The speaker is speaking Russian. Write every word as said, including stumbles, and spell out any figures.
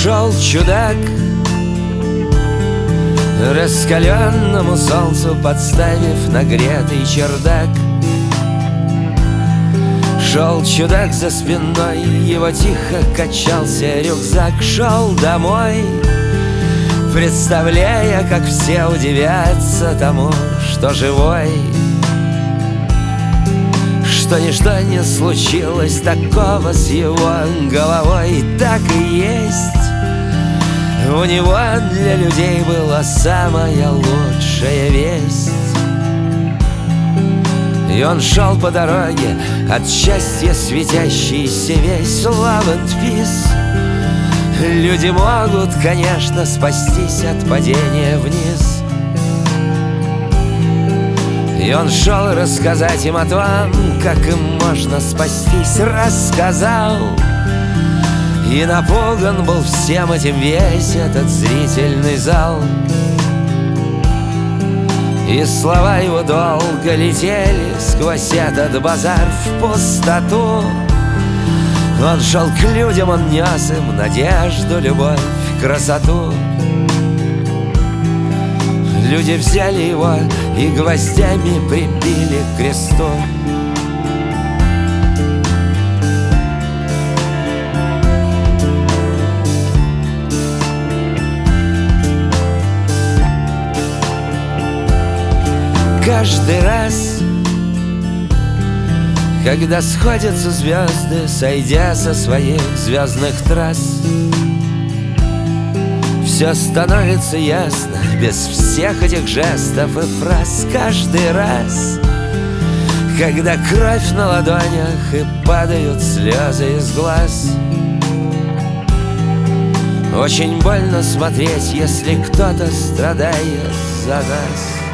Шел чудак, раскаленному солнцу подставив нагретый чердак. Шел чудак, за спиной его тихо качался рюкзак. Шел домой, представляя, как все удивятся тому, что живой, что ничто не случилось такого с его головой. Так и есть, у него для людей была самая лучшая весть. И он шел по дороге, от счастья светящийся весь. Love and peace. Люди могут, конечно, спастись от падения вниз. И он шел рассказать им о том, как им можно спастись. Рассказал, и напуган был всем этим весь этот зрительный зал. И слова его долго летели сквозь этот базар в пустоту. Он шел к людям, он нес им надежду, любовь, красоту. Люди взяли его и гвоздями прибили к кресту. Каждый раз, когда сходятся звезды, сойдя со своих звездных трасс, все становится ясно без всех этих жестов и фраз. Каждый раз, когда кровь на ладонях и падают слезы из глаз, очень больно смотреть, если кто-то страдает за нас.